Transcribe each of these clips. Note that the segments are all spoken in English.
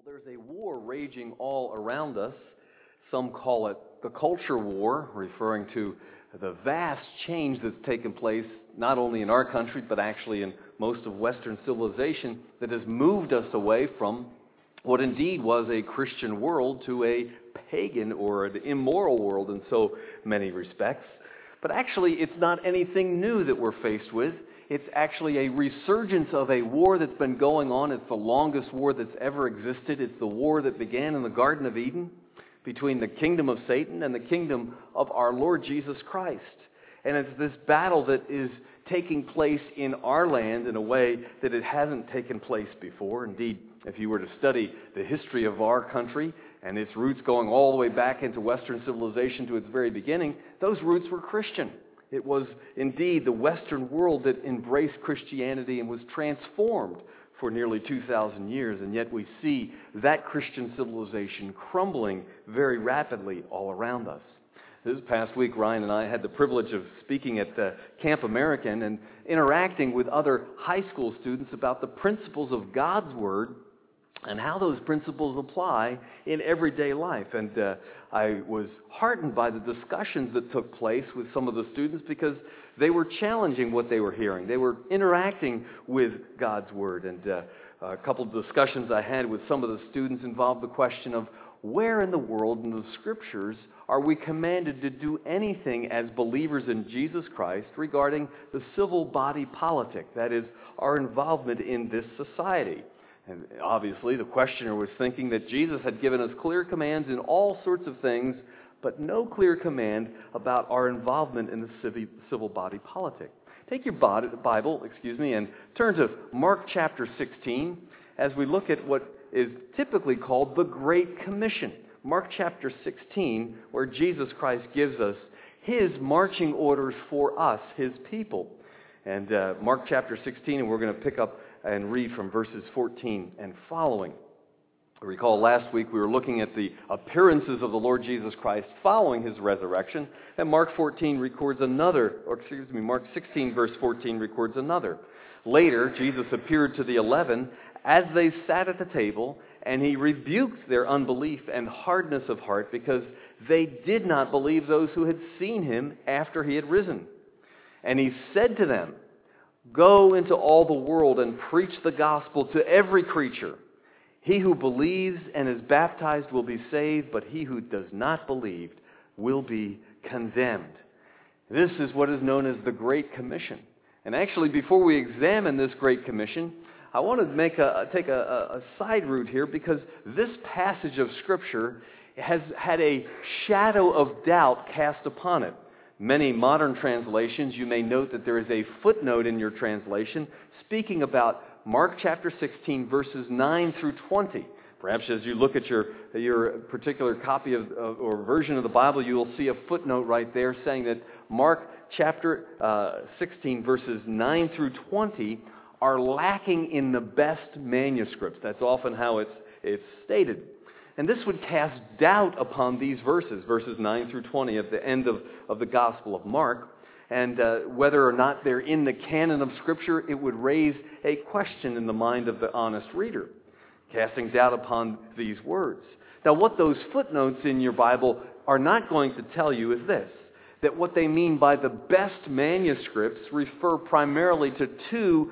There's a war raging all around us. Some call it the culture war, referring to the vast change that's taken place not only in our country, but actually in most of Western civilization that has moved us away from what indeed was a Christian world to a pagan or an immoral world in so many respects. But actually, it's not anything new that we're faced with. It's actually a resurgence of a war that's been going on. It's the longest war that's ever existed. It's the war that began in the Garden of Eden between the kingdom of Satan and the kingdom of our Lord Jesus Christ. And it's this battle that is taking place in our land in a way that it hasn't taken place before. Indeed, if you were to study the history of our country and its roots going all the way back into Western civilization to its very beginning, those roots were Christian. It was indeed the Western world that embraced Christianity and was transformed for nearly 2,000 years, and yet we see that Christian civilization crumbling very rapidly all around us. This past week, Ryan and I had the privilege of speaking at Camp American and interacting with other high school students about the principles of God's Word and how those principles apply in everyday life. And I was heartened by the discussions that took place with some of the students because they were challenging what they were hearing. They were interacting with God's Word. And a couple of discussions I had with some of the students involved the question of where in the world in the Scriptures are we commanded to do anything as believers in Jesus Christ regarding the civil body politic, that is, our involvement in this society. And obviously, the questioner was thinking that Jesus had given us clear commands in all sorts of things, but no clear command about our involvement in the civil body politic. Take your Bible, and turn to Mark chapter 16 as we look at what is typically called the Great Commission. Mark chapter 16, where Jesus Christ gives us His marching orders for us, His people. And Mark chapter 16, and we're going to pick up and read from verses 14 and following. Recall last week we were looking at the appearances of the Lord Jesus Christ following His resurrection, and Mark 16 verse 14 records another. Later, Jesus appeared to the 11 as they sat at the table, and He rebuked their unbelief and hardness of heart because they did not believe those who had seen Him after He had risen. And He said to them, "Go into all the world and preach the gospel to every creature. He who believes and is baptized will be saved, but he who does not believe will be condemned." This is what is known as the Great Commission. And actually, before we examine this Great Commission, I want to take a side route here because this passage of Scripture has had a shadow of doubt cast upon it. Many modern translations, you may note that there is a footnote in your translation speaking about Mark chapter 16, verses 9 through 20. Perhaps as you look at your particular copy of or version of the Bible, you will see a footnote right there saying that Mark chapter 16, verses 9 through 20 are lacking in the best manuscripts. That's often how it's stated. And this would cast doubt upon these verses 9 through 20 at the end of the Gospel of Mark. And whether or not they're in the canon of Scripture, it would raise a question in the mind of the honest reader, casting doubt upon these words. Now, what those footnotes in your Bible are not going to tell you is this, that what they mean by the best manuscripts refer primarily to two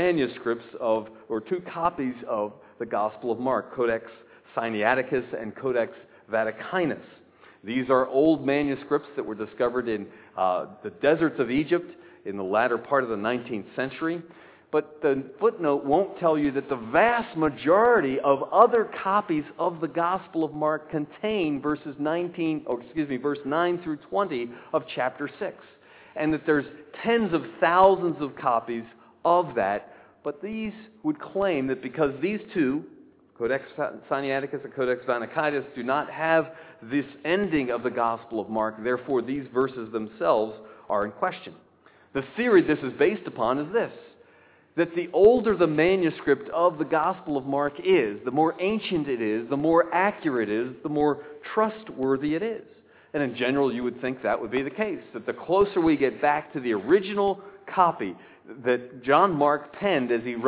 copies of the Gospel of Mark, Codex Sinaiticus and Codex Vaticanus. These are old manuscripts that were discovered in the deserts of Egypt in the latter part of the 19th century. But the footnote won't tell you that the vast majority of other copies of the Gospel of Mark contain verse 9 through 20 of chapter 6. And that there's tens of thousands of copies of that. But these would claim that because these two, Codex Sinaiticus and Codex Vaticanus, do not have this ending of the Gospel of Mark, therefore these verses themselves are in question. The theory this is based upon is this, that the older the manuscript of the Gospel of Mark is, the more ancient it is, the more accurate it is, the more trustworthy it is. And in general, you would think that would be the case, that the closer we get back to the original copy that John Mark penned as he wrote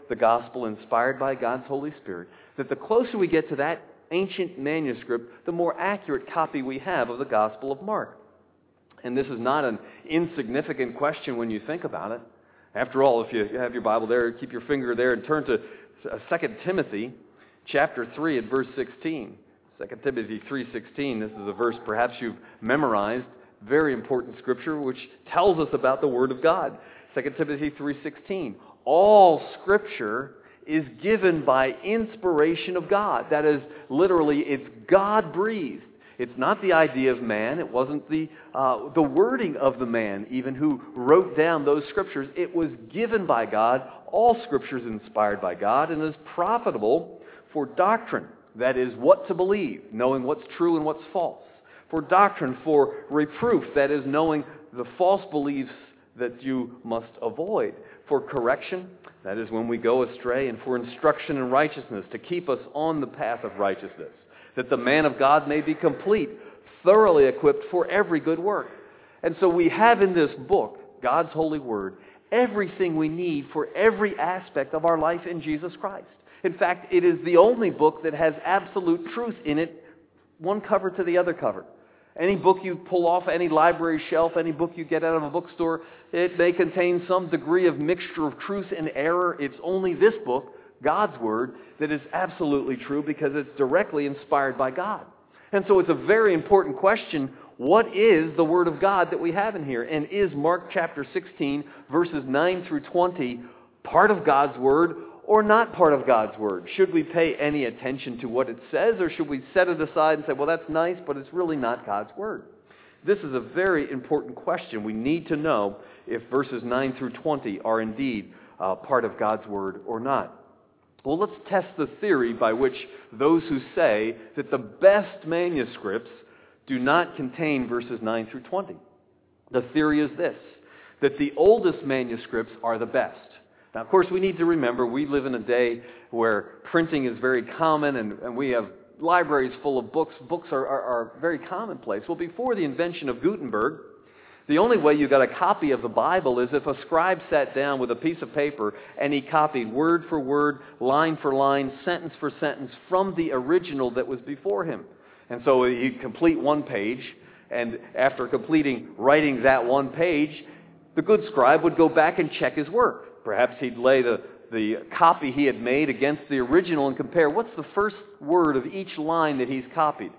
the gospel inspired by God's Holy Spirit, that the closer we get to that ancient manuscript, the more accurate copy we have of the Gospel of Mark. And this is not an insignificant question when you think about it. After all, if you have your Bible there, keep your finger there and turn to 2 Timothy chapter 3 at verse 16. 2 Timothy 3:16, this is a verse perhaps you've memorized, very important scripture which tells us about the Word of God. 2 Timothy 3:16, all Scripture is given by inspiration of God. That is, literally, it's God-breathed. It's not the idea of man. It wasn't the wording of the man, even who wrote down those Scriptures. It was given by God. All Scripture is inspired by God and is profitable for doctrine. That is, what to believe, knowing what's true and what's false. For doctrine, for reproof, that is, knowing the false beliefs that you must avoid. For correction, that is when we go astray. And for instruction in righteousness, to keep us on the path of righteousness, that the man of God may be complete, thoroughly equipped for every good work. And so we have in this book, God's holy word, everything we need for every aspect of our life in Jesus Christ. In fact, it is the only book that has absolute truth in it, one cover to the other cover. Any book you pull off any library shelf, any book you get out of a bookstore, it may contain some degree of mixture of truth and error. It's only this book, God's Word, that is absolutely true because it's directly inspired by God. And so it's a very important question. What is the Word of God that we have in here? And is Mark chapter 16, verses 9 through 20, part of God's Word or not part of God's Word? Should we pay any attention to what it says, or should we set it aside and say, well, that's nice, but it's really not God's Word? This is a very important question. We need to know if verses 9 through 20 are indeed part of God's Word or not. Well, let's test the theory by which those who say that the best manuscripts do not contain verses 9 through 20. The theory is this, that the oldest manuscripts are the best. Now, of course, we need to remember we live in a day where printing is very common and we have libraries full of books. Books are very commonplace. Well, before the invention of Gutenberg, the only way you got a copy of the Bible is if a scribe sat down with a piece of paper and he copied word for word, line for line, sentence for sentence from the original that was before him. And so he'd complete one page, and after completing writing that one page, the good scribe would go back and check his work. Perhaps he'd lay the copy he had made against the original and compare what's the first word of each line that he's copied,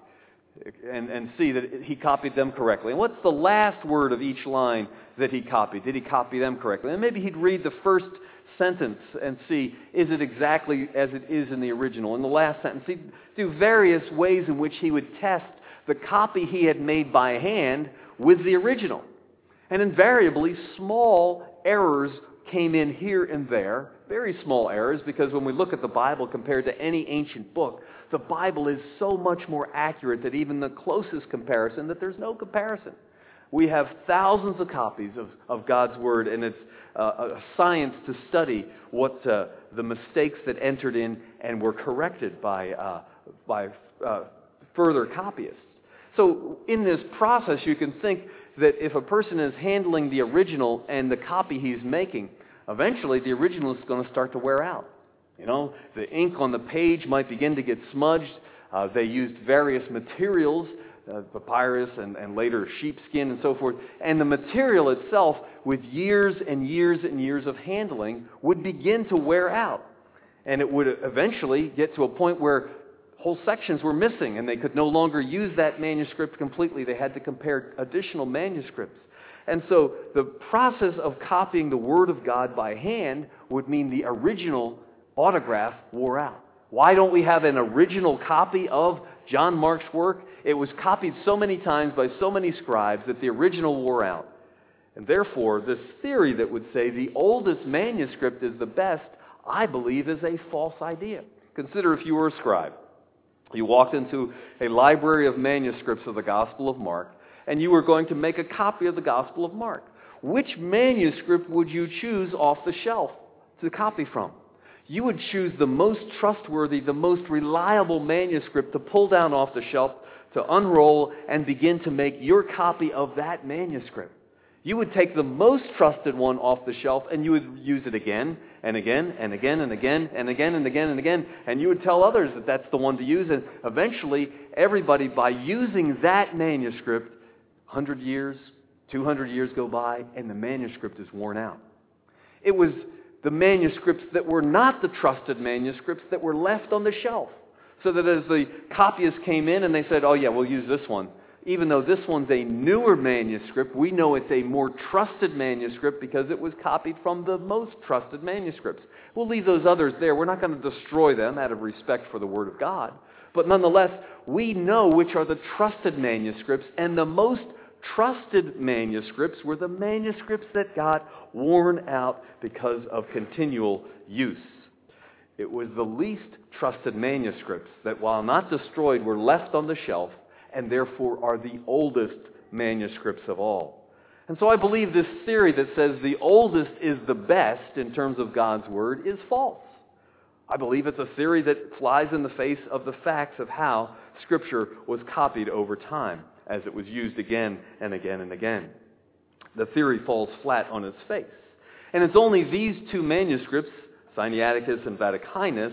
and see that he copied them correctly. And what's the last word of each line that he copied? Did he copy them correctly? And maybe he'd read the first sentence and see, is it exactly as it is in the original? And the last sentence, he'd do various ways in which he would test the copy he had made by hand with the original. And invariably, small errors came in here and there, very small errors, because when we look at the Bible compared to any ancient book, the Bible is so much more accurate that even the closest comparison, that there's no comparison. We have thousands of copies of God's Word, and it's a science to study what the mistakes that entered in and were corrected by further copyists. So in this process, you can think that if a person is handling the original and the copy he's making, eventually the original is going to start to wear out. You know, the ink on the page might begin to get smudged. They used various materials, papyrus and later sheepskin and so forth. And the material itself, with years and years and years of handling, would begin to wear out. And it would eventually get to a point where whole sections were missing and they could no longer use that manuscript completely. They had to compare additional manuscripts. And so the process of copying the Word of God by hand would mean the original autograph wore out. Why don't we have an original copy of John Mark's work? It was copied so many times by so many scribes that the original wore out. And therefore, this theory that would say the oldest manuscript is the best, I believe, is a false idea. Consider if you were a scribe. You walked into a library of manuscripts of the Gospel of Mark, and you were going to make a copy of the Gospel of Mark. Which manuscript would you choose off the shelf to copy from? You would choose the most trustworthy, the most reliable manuscript to pull down off the shelf, to unroll, and begin to make your copy of that manuscript. You would take the most trusted one off the shelf and you would use it again and again and again and again and again and again and again. And you would tell others that that's the one to use. And eventually, everybody, by using that manuscript, 100 years, 200 years go by, and the manuscript is worn out. It was the manuscripts that were not the trusted manuscripts that were left on the shelf. So that as the copyists came in and they said, oh yeah, we'll use this one. Even though this one's a newer manuscript, we know it's a more trusted manuscript because it was copied from the most trusted manuscripts. We'll leave those others there. We're not going to destroy them out of respect for the Word of God. But nonetheless, we know which are the trusted manuscripts, and the most trusted manuscripts were the manuscripts that got worn out because of continual use. It was the least trusted manuscripts that, while not destroyed, were left on the shelf and therefore are the oldest manuscripts of all. And so I believe this theory that says the oldest is the best in terms of God's Word is false. I believe it's a theory that flies in the face of the facts of how Scripture was copied over time as it was used again and again and again. The theory falls flat on its face. And it's only these two manuscripts, Sinaiticus and Vaticanus,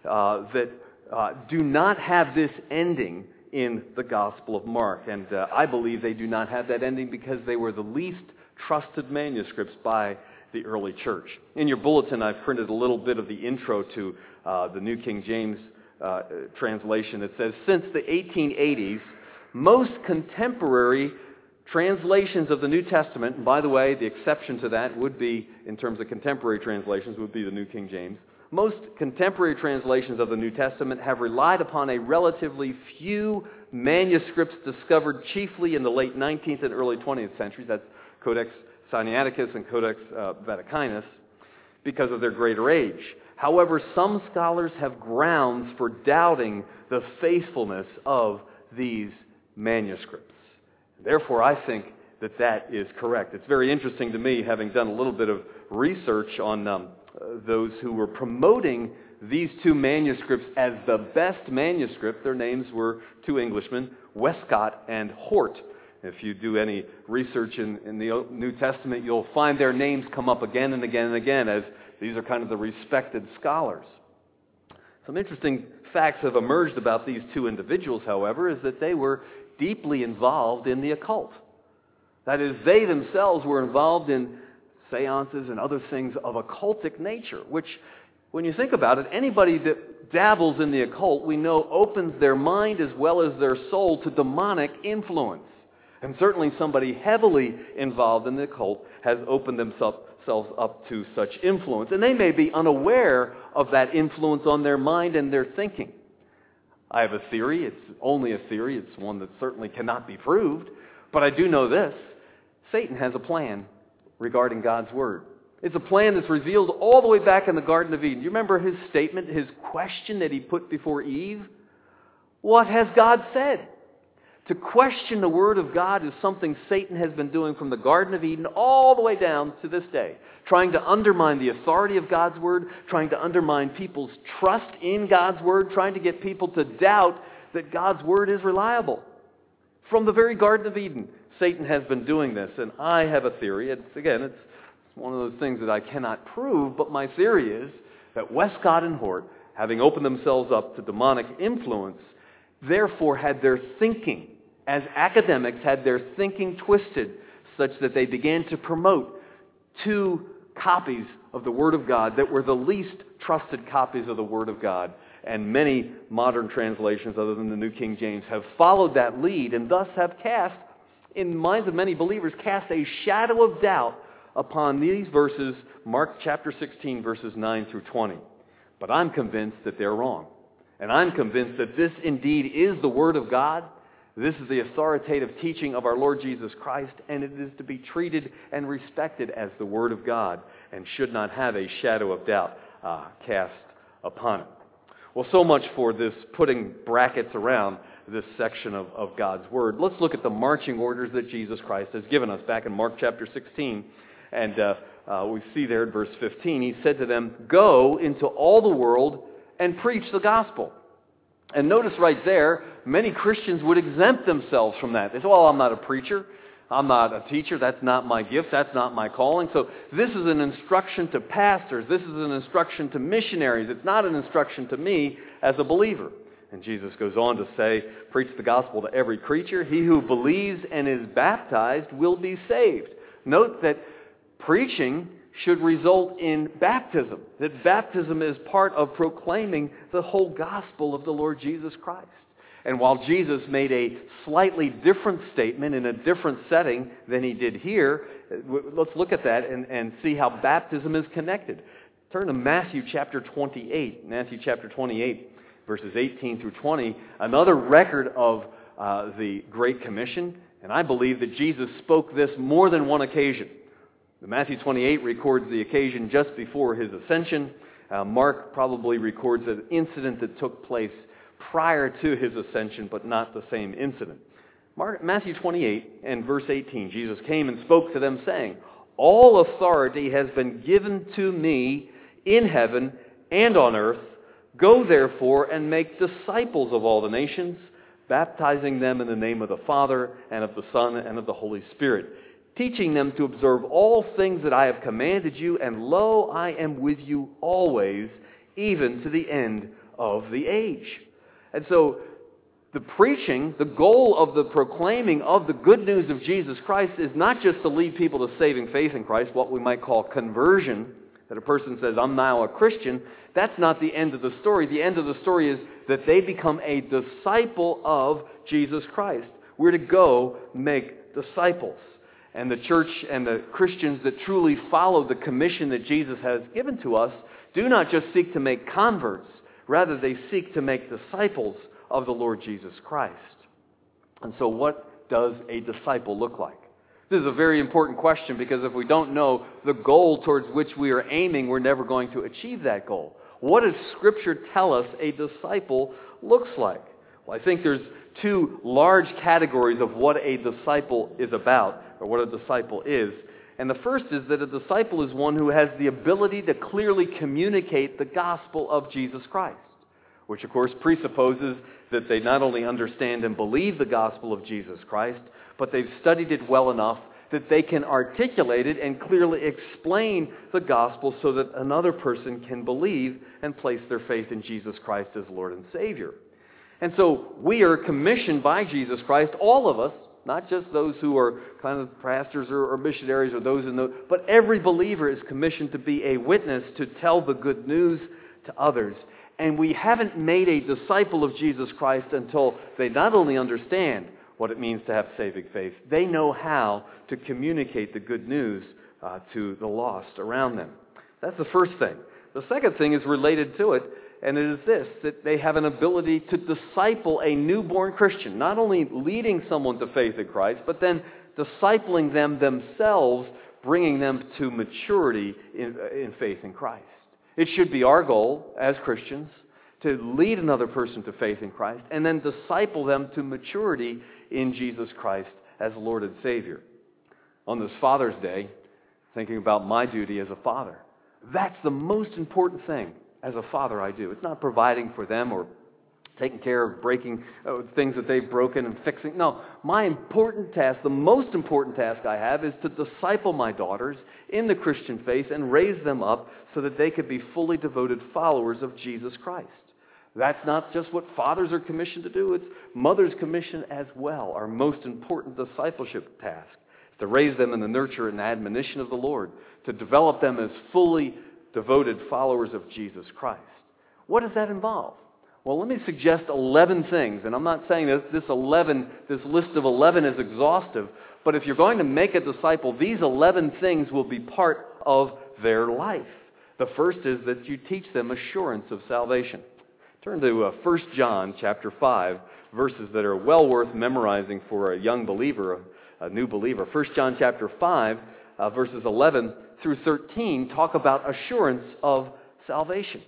that do not have this ending in the Gospel of Mark. And I believe they do not have that ending because they were the least trusted manuscripts by the early church. In your bulletin, I've printed a little bit of the intro to the New King James translation. It says, since the 1880s, most contemporary translations of the New Testament, and by the way, the exception to that would be, in terms of contemporary translations, would be the New King James. Most contemporary translations of the New Testament have relied upon a relatively few manuscripts discovered chiefly in the late 19th and early 20th centuries. That's Codex Sinaiticus and Codex Vaticanus, because of their greater age. However, some scholars have grounds for doubting the faithfulness of these manuscripts. Therefore, I think that that is correct. It's very interesting to me, having done a little bit of research on those who were promoting these two manuscripts as the best manuscript. Their names were two Englishmen, Westcott and Hort. If you do any research in the New Testament, you'll find their names come up again and again and again, as these are kind of the respected scholars. Some interesting facts have emerged about these two individuals, however, is that they were deeply involved in the occult. That is, they themselves were involved in seances and other things of occultic nature, which, when you think about it, anybody that dabbles in the occult, we know, opens their mind as well as their soul to demonic influence. And certainly somebody heavily involved in the occult has opened themselves up to such influence. And they may be unaware of that influence on their mind and their thinking. I have a theory. It's only a theory. It's one that certainly cannot be proved. But I do know this. Satan has a plan regarding God's Word. It's a plan that's revealed all the way back in the Garden of Eden. Do you remember his statement, his question that he put before Eve? What has God said? To question the Word of God is something Satan has been doing from the Garden of Eden all the way down to this day. Trying to undermine the authority of God's Word, trying to undermine people's trust in God's Word, trying to get people to doubt that God's Word is reliable. From the very Garden of Eden, Satan has been doing this. And I have a theory. It's one of those things that I cannot prove, but my theory is that Westcott and Hort, having opened themselves up to demonic influence, therefore had their thinking, as academics, had their thinking twisted such that they began to promote two copies of the Word of God that were the least trusted copies of the Word of God. And many modern translations, other than the New King James, have followed that lead and thus have cast, in the minds of many believers, cast a shadow of doubt upon these verses, Mark chapter 16, verses 9 through 20. But I'm convinced that they're wrong. And I'm convinced that this indeed is the Word of God. This is the authoritative teaching of our Lord Jesus Christ, and it is to be treated and respected as the Word of God and should not have a shadow of doubt cast upon it. Well, so much for this putting brackets around this section of God's Word. Let's look at the marching orders that Jesus Christ has given us back in Mark chapter 16. And we see there in verse 15, he said to them, "Go into all the world and preach the gospel." And notice right there, many Christians would exempt themselves from that. They say, well, I'm not a preacher. I'm not a teacher. That's not my gift. That's not my calling. So this is an instruction to pastors. This is an instruction to missionaries. It's not an instruction to me as a believer. And Jesus goes on to say, preach the gospel to every creature. He who believes and is baptized will be saved. Note that preaching should result in baptism. That baptism is part of proclaiming the whole gospel of the Lord Jesus Christ. And while Jesus made a slightly different statement in a different setting than he did here, let's look at that and see how baptism is connected. Turn to Matthew chapter 28. Matthew chapter 28, verses 18 through 20. Another record of the Great Commission. And I believe that Jesus spoke this more than one occasion. Matthew 28 records the occasion just before his ascension. Mark probably records an incident that took place prior to his ascension, but not the same incident. Matthew 28 and verse 18, Jesus came and spoke to them, saying, all authority has been given to me in heaven and on earth. Go therefore and make disciples of all the nations, baptizing them in the name of the Father and of the Son and of the Holy Spirit, teaching them to observe all things that I have commanded you, and lo, I am with you always, even to the end of the age. And so the preaching, the goal of the proclaiming of the good news of Jesus Christ is not just to lead people to saving faith in Christ, what we might call conversion, that a person says, I'm now a Christian. That's not the end of the story. The end of the story is that they become a disciple of Jesus Christ. We're to go make disciples. And the church and the Christians that truly follow the commission that Jesus has given to us do not just seek to make converts. Rather, they seek to make disciples of the Lord Jesus Christ. And so what does a disciple look like? This is a very important question, because if we don't know the goal towards which we are aiming, we're never going to achieve that goal. What does Scripture tell us a disciple looks like? Well, I think there's two large categories of what a disciple is about, or what a disciple is. And the first is that a disciple is one who has the ability to clearly communicate the gospel of Jesus Christ, which of course presupposes that they not only understand and believe the gospel of Jesus Christ, but they've studied it well enough that they can articulate it and clearly explain the gospel so that another person can believe and place their faith in Jesus Christ as Lord and Savior. And so we are commissioned by Jesus Christ, all of us, not just those who are kind of pastors or missionaries or those in the, but every believer is commissioned to be a witness, to tell the good news to others. And we haven't made a disciple of Jesus Christ until they not only understand what it means to have saving faith, they know how to communicate the good news to the lost around them. That's the first thing. The second thing is related to it, and it is this, that they have an ability to disciple a newborn Christian, not only leading someone to faith in Christ, but then discipling them themselves, bringing them to maturity in faith in Christ. It should be our goal as Christians to lead another person to faith in Christ and then disciple them to maturity in Jesus Christ as Lord and Savior. On this Father's Day, thinking about my duty as a father, that's the most important thing as a father I do. It's not providing for them or taking care of breaking things that they've broken and fixing. No, my important task, the most important task I have, is to disciple my daughters in the Christian faith and raise them up so that they could be fully devoted followers of Jesus Christ. That's not just what fathers are commissioned to do. It's mothers' commission as well. Our most important discipleship task is to raise them in the nurture and admonition of the Lord, to develop them as fully devoted followers of Jesus Christ. What does that involve? Well, let me suggest 11 things, and I'm not saying that this list of 11 is exhaustive, but if you're going to make a disciple, these 11 things will be part of their life. The first is that you teach them assurance of salvation. Turn to 1 John chapter 5, verses that are well worth memorizing for a young believer, a new believer. 1 John chapter 5, verses 11 through 13 talk about assurance of salvation.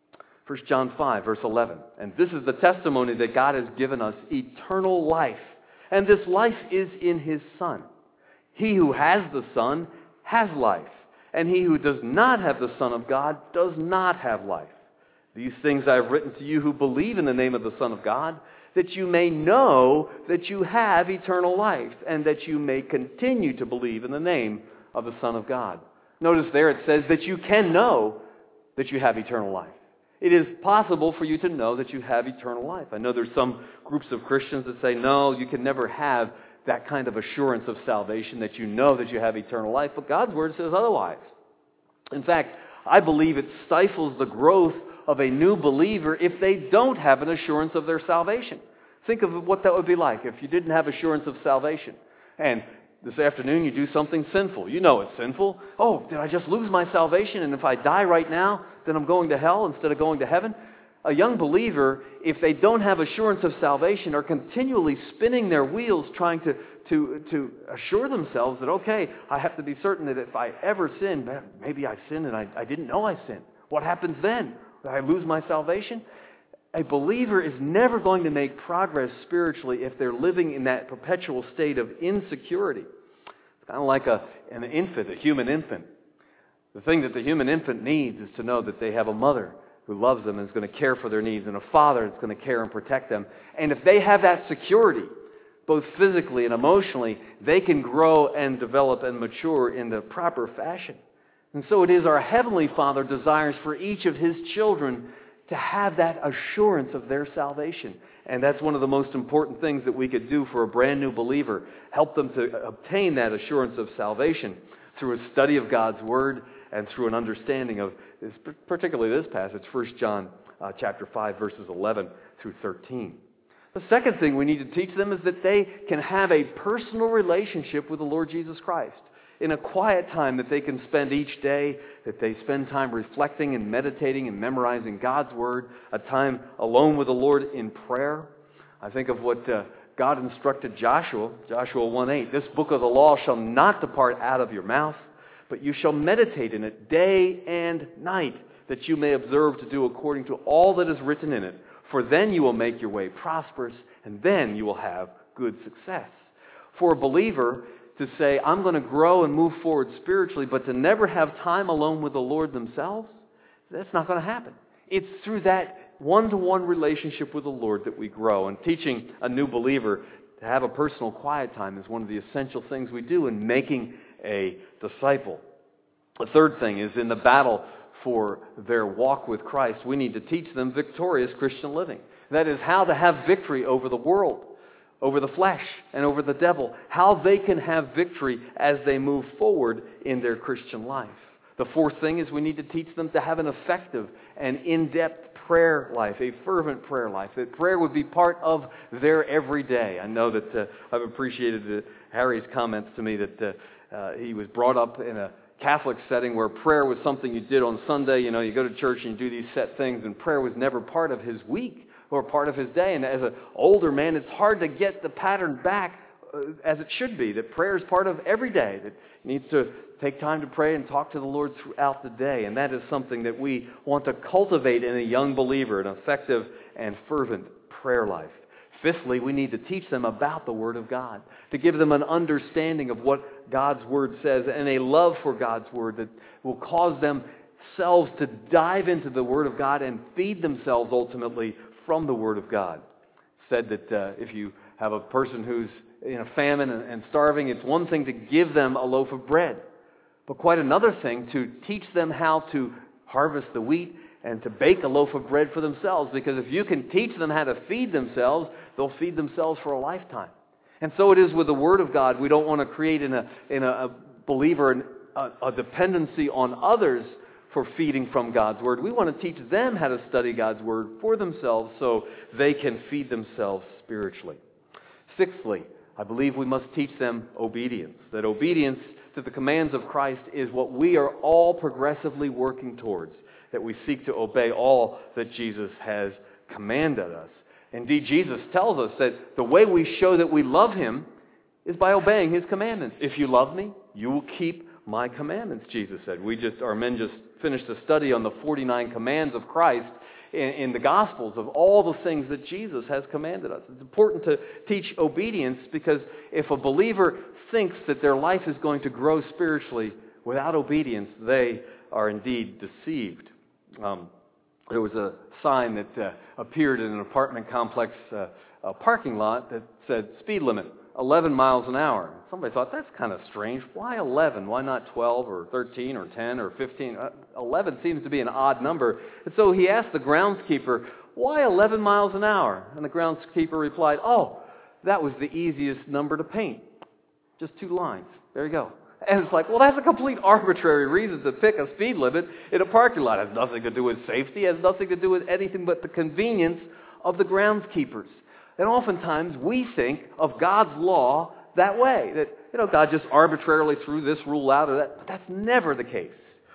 1 John 5, verse 11. And this is the testimony that God has given us, eternal life. And this life is in His Son. He who has the Son has life. And he who does not have the Son of God does not have life. These things I have written to you who believe in the name of the Son of God, that you may know that you have eternal life, and that you may continue to believe in the name of the Son of God. Notice there it says that you can know that you have eternal life. It is possible for you to know that you have eternal life. I know there's some groups of Christians that say, no, you can never have that kind of assurance of salvation, that you know that you have eternal life. But God's Word says otherwise. In fact, I believe it stifles the growth of a new believer if they don't have an assurance of their salvation. Think of what that would be like if you didn't have assurance of salvation. And this afternoon you do something sinful. You know it's sinful. Oh, did I just lose my salvation? And if I die right now, then I'm going to hell instead of going to heaven? A young believer, if they don't have assurance of salvation, are continually spinning their wheels trying to assure themselves that, okay, I have to be certain that if I ever sin, maybe I sinned and I didn't know I sinned. What happens then? Did I lose my salvation? A believer is never going to make progress spiritually if they're living in that perpetual state of insecurity. It's kind of like an infant, a human infant. The thing that the human infant needs is to know that they have a mother who loves them and is going to care for their needs, and a father that's going to care and protect them. And if they have that security, both physically and emotionally, they can grow and develop and mature in the proper fashion. And so it is our Heavenly Father desires for each of His children to have that assurance of their salvation. And that's one of the most important things that we could do for a brand new believer. Help them to obtain that assurance of salvation through a study of God's Word and through an understanding of, particularly this passage, 1 John chapter 5, verses 11 through 13. The second thing we need to teach them is that they can have a personal relationship with the Lord Jesus Christ. In a quiet time that they can spend each day, that they spend time reflecting and meditating and memorizing God's Word, a time alone with the Lord in prayer. I think of what God instructed Joshua 1:8. This book of the law shall not depart out of your mouth, but you shall meditate in it day and night, that you may observe to do according to all that is written in it. For then you will make your way prosperous, and then you will have good success. For a believer to say, I'm going to grow and move forward spiritually, but to never have time alone with the Lord themselves, that's not going to happen. It's through that one-to-one relationship with the Lord that we grow. And teaching a new believer to have a personal quiet time is one of the essential things we do in making a disciple. The third thing is in the battle for their walk with Christ, we need to teach them victorious Christian living. That is how to have victory over the world, over the flesh, and over the devil. How they can have victory as they move forward in their Christian life. The fourth thing is we need to teach them to have an effective and in-depth prayer life, a fervent prayer life. That prayer would be part of their everyday. I know that I've appreciated Harry's comments to me that he was brought up in a Catholic setting where prayer was something you did on Sunday. You know, you go to church and you do these set things, and prayer was never part of his week or part of his day. And as an older man, it's hard to get the pattern back as it should be, that prayer is part of every day, that you need to take time to pray and talk to the Lord throughout the day. And that is something that we want to cultivate in a young believer, an effective and fervent prayer life. Fifthly, we need to teach them about the Word of God, to give them an understanding of what God's Word says and a love for God's Word that will cause themselves to dive into the Word of God and feed themselves ultimately from the Word of God. It's said that if you have a person who's in a famine and starving, it's one thing to give them a loaf of bread, but quite another thing to teach them how to harvest the wheat and to bake a loaf of bread for themselves. Because if you can teach them how to feed themselves, they'll feed themselves for a lifetime. And so it is with the Word of God. We don't want to create in a believer a dependency on others for feeding from God's Word. We want to teach them how to study God's Word for themselves so they can feed themselves spiritually. Sixthly, I believe we must teach them obedience. That obedience to the commands of Christ is what we are all progressively working towards. That we seek to obey all that Jesus has commanded us. Indeed, Jesus tells us that the way we show that we love Him is by obeying His commandments. If you love me, you will keep my commandments, Jesus said. Our men just finished a study on the 49 commands of Christ in the Gospels of all the things that Jesus has commanded us. It's important to teach obedience because if a believer thinks that their life is going to grow spiritually without obedience, they are indeed deceived. there was a sign that appeared in an apartment complex parking lot that said speed limit 11 miles an hour. Somebody thought, that's kind of strange. Why 11? Why not 12 or 13 or 10 or 15? 11 seems to be an odd number. And so he asked the groundskeeper, why 11 miles an hour? And the groundskeeper replied, oh, that was the easiest number to paint. Just 2 lines. There you go. And it's like, well, that's a complete arbitrary reason to pick a speed limit in a parking lot. It has nothing to do with safety. It has nothing to do with anything but the convenience of the groundskeepers. And oftentimes we think of God's law that way, that God just arbitrarily threw this rule out or that. But that's never the case.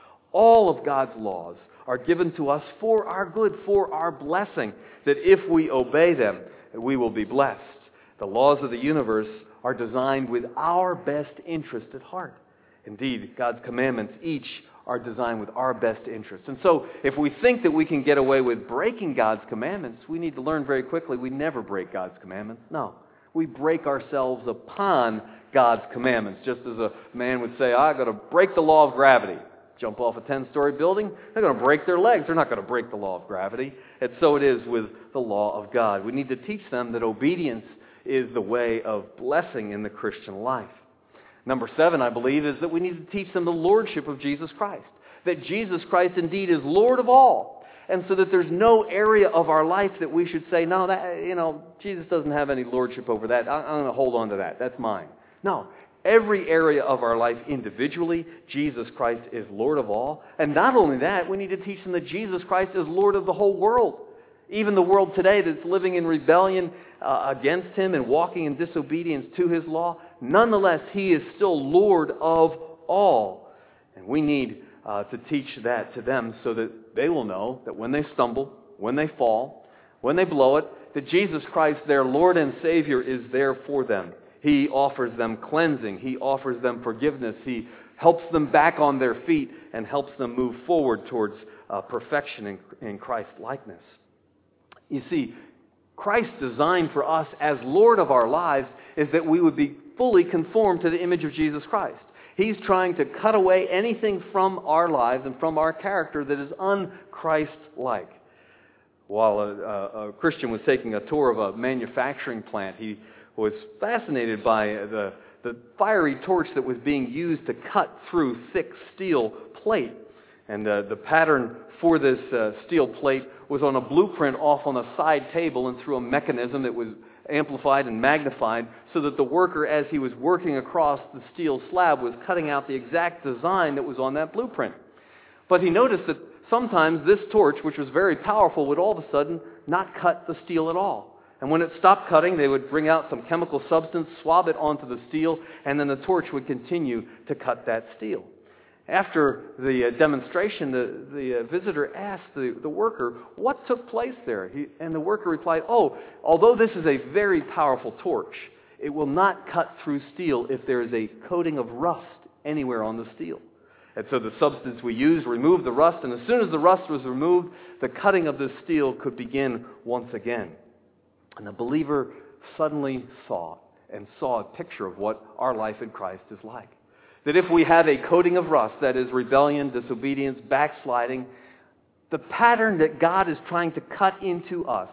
All of God's laws are given to us for our good, for our blessing, that if we obey them, we will be blessed. The laws of the universe are designed with our best interest at heart. Indeed, God's commandments each are designed with our best interest. And so, if we think that we can get away with breaking God's commandments, we need to learn very quickly we never break God's commandments. No. We break ourselves upon God's commandments. Just as a man would say, I'm going to break the law of gravity. Jump off a 10-story building, they're going to break their legs. They're not going to break the law of gravity. And so it is with the law of God. We need to teach them that obedience is the way of blessing in the Christian life. Number 7, I believe, is that we need to teach them the lordship of Jesus Christ. That Jesus Christ indeed is Lord of all. And so that there's no area of our life that we should say, no, Jesus doesn't have any lordship over that. I'm going to hold on to that. That's mine. No. Every area of our life individually, Jesus Christ is Lord of all. And not only that, we need to teach them that Jesus Christ is Lord of the whole world. Even the world today that's living in rebellion against Him and walking in disobedience to His law, nonetheless, He is still Lord of all. And we need to teach that to them so that they will know that when they stumble, when they fall, when they blow it, that Jesus Christ, their Lord and Savior, is there for them. He offers them cleansing. He offers them forgiveness. He helps them back on their feet and helps them move forward towards perfection in Christ's likeness. You see, Christ's design for us as Lord of our lives is that we would be fully conformed to the image of Jesus Christ. He's trying to cut away anything from our lives and from our character that is un-Christ-like. While a Christian was taking a tour of a manufacturing plant, he was fascinated by the fiery torch that was being used to cut through thick steel plate. And the pattern for this steel plate was on a blueprint off on a side table and through a mechanism that was amplified and magnified so that the worker, as he was working across the steel slab, was cutting out the exact design that was on that blueprint. But he noticed that sometimes this torch, which was very powerful, would all of a sudden not cut the steel at all. And when it stopped cutting, they would bring out some chemical substance, swab it onto the steel, and then the torch would continue to cut that steel. After the demonstration, the visitor asked the worker, what took place there? And the worker replied, although this is a very powerful torch, it will not cut through steel if there is a coating of rust anywhere on the steel. And so the substance we used removed the rust, and as soon as the rust was removed, the cutting of the steel could begin once again. And the believer suddenly saw a picture of what our life in Christ is like. That if we have a coating of rust, that is rebellion, disobedience, backsliding, the pattern that God is trying to cut into us,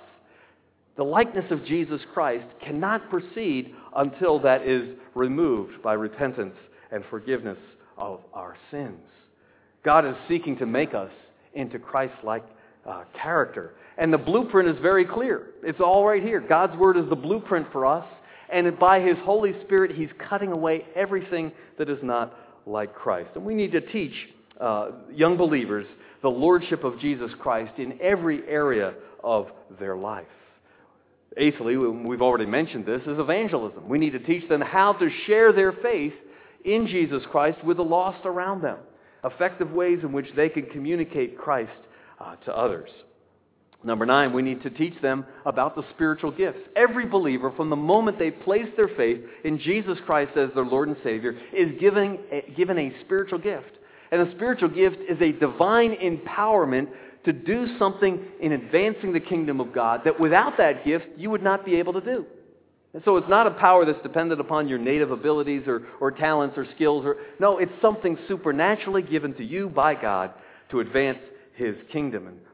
the likeness of Jesus Christ, cannot proceed until that is removed by repentance and forgiveness of our sins. God is seeking to make us into Christ-like character. And the blueprint is very clear. It's all right here. God's Word is the blueprint for us. And by His Holy Spirit, He's cutting away everything that is not like Christ. And we need to teach young believers the lordship of Jesus Christ in every area of their life. Eighthly, we've already mentioned this, is evangelism. We need to teach them how to share their faith in Jesus Christ with the lost around them. Effective ways in which they can communicate Christ to others. Number 9, we need to teach them about the spiritual gifts. Every believer, from the moment they place their faith in Jesus Christ as their Lord and Savior, is given a spiritual gift. And a spiritual gift is a divine empowerment to do something in advancing the kingdom of God that without that gift, you would not be able to do. And so it's not a power that's dependent upon your native abilities or talents or skills. No, it's something supernaturally given to you by God to advance His kingdom. And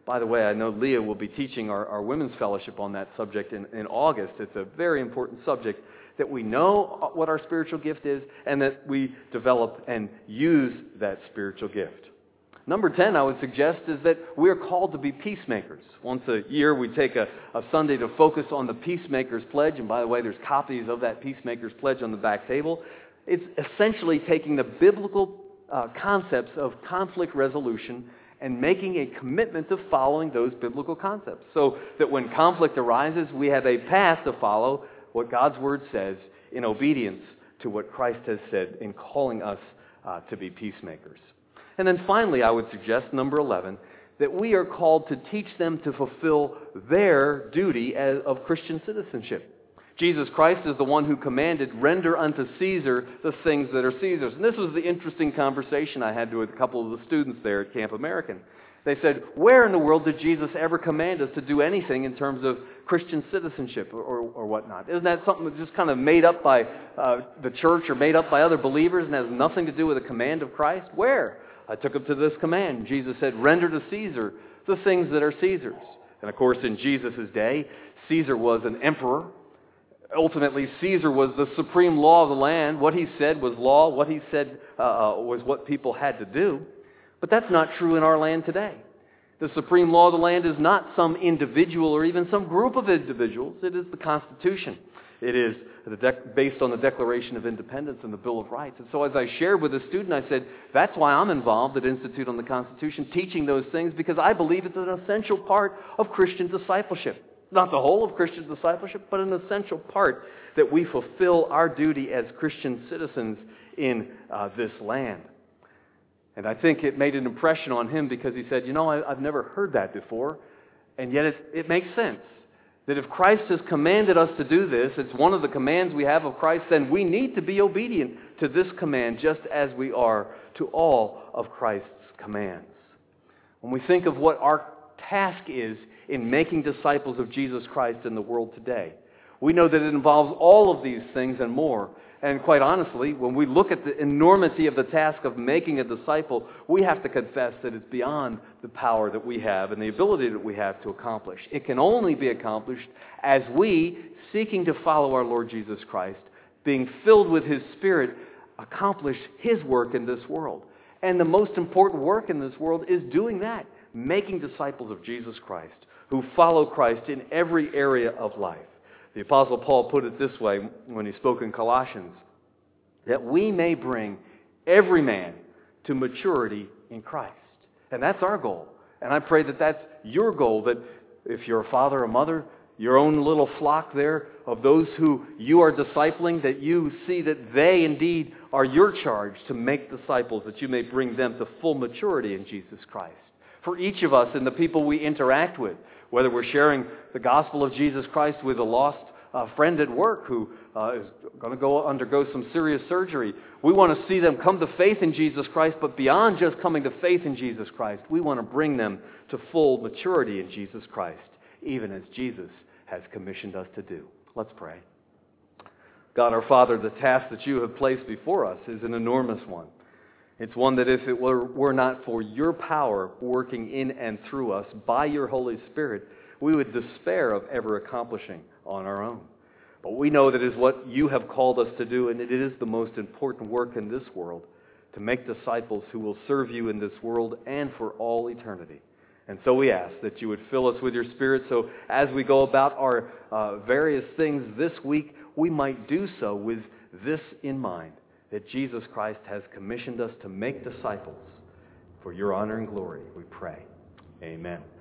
by the way, I know Leah will be teaching our women's fellowship on that subject in August. It's a very important subject, that we know what our spiritual gift is and that we develop and use that spiritual gift. Number 10, I would suggest, is that we are called to be peacemakers. Once a year, we take a Sunday to focus on the Peacemaker's Pledge. And by the way, there's copies of that Peacemaker's Pledge on the back table. It's essentially taking the biblical concepts of conflict resolution and making a commitment to following those biblical concepts. So that when conflict arises, we have a path to follow what God's Word says in obedience to what Christ has said in calling us to be peacemakers. And then finally, I would suggest, number 11, that we are called to teach them to fulfill their duty of Christian citizenship. Jesus Christ is the one who commanded, "Render unto Caesar the things that are Caesar's." And this was the interesting conversation I had with a couple of the students there at Camp American. They said, where in the world did Jesus ever command us to do anything in terms of Christian citizenship or whatnot? Isn't that something that's just kind of made up by the church or made up by other believers and has nothing to do with the command of Christ? Where? I took them to this command. Jesus said, "Render to Caesar the things that are Caesar's." And of course, in Jesus' day, Caesar was an emperor. Ultimately, Caesar was the supreme law of the land. What he said was law. What he said was what people had to do. But that's not true in our land today. The supreme law of the land is not some individual or even some group of individuals. It is the Constitution. It is based on the Declaration of Independence and the Bill of Rights. And so as I shared with a student, I said, that's why I'm involved at Institute on the Constitution, teaching those things, because I believe it's an essential part of Christian discipleship. Not the whole of Christian discipleship, but an essential part that we fulfill our duty as Christian citizens in this land. And I think it made an impression on him because he said, I've never heard that before, and yet it makes sense. That if Christ has commanded us to do this, it's one of the commands we have of Christ, then we need to be obedient to this command just as we are to all of Christ's commands. When we think of what our task is in making disciples of Jesus Christ in the world today, we know that it involves all of these things and more. And quite honestly, when we look at the enormity of the task of making a disciple, we have to confess that it's beyond the power that we have and the ability that we have to accomplish. It can only be accomplished as we, seeking to follow our Lord Jesus Christ, being filled with His Spirit, accomplish His work in this world. And the most important work in this world is doing that, making disciples of Jesus Christ who follow Christ in every area of life. The Apostle Paul put it this way when he spoke in Colossians, that we may bring every man to maturity in Christ. And that's our goal. And I pray that that's your goal, that if you're a father or mother, your own little flock there of those who you are discipling, that you see that they indeed are your charge to make disciples, that you may bring them to full maturity in Jesus Christ. For each of us and the people we interact with, whether we're sharing the gospel of Jesus Christ with a lost friend at work who is going to undergo some serious surgery, we want to see them come to faith in Jesus Christ, but beyond just coming to faith in Jesus Christ, we want to bring them to full maturity in Jesus Christ, even as Jesus has commissioned us to do. Let's pray. God our Father, the task that you have placed before us is an enormous one. It's one that if it were not for your power working in and through us by your Holy Spirit, we would despair of ever accomplishing on our own. But we know that it is what you have called us to do, and it is the most important work in this world, to make disciples who will serve you in this world and for all eternity. And so we ask that you would fill us with your Spirit, so as we go about our various things this week, we might do so with this in mind, that Jesus Christ has commissioned us to make disciples. For your honor and glory, we pray. Amen.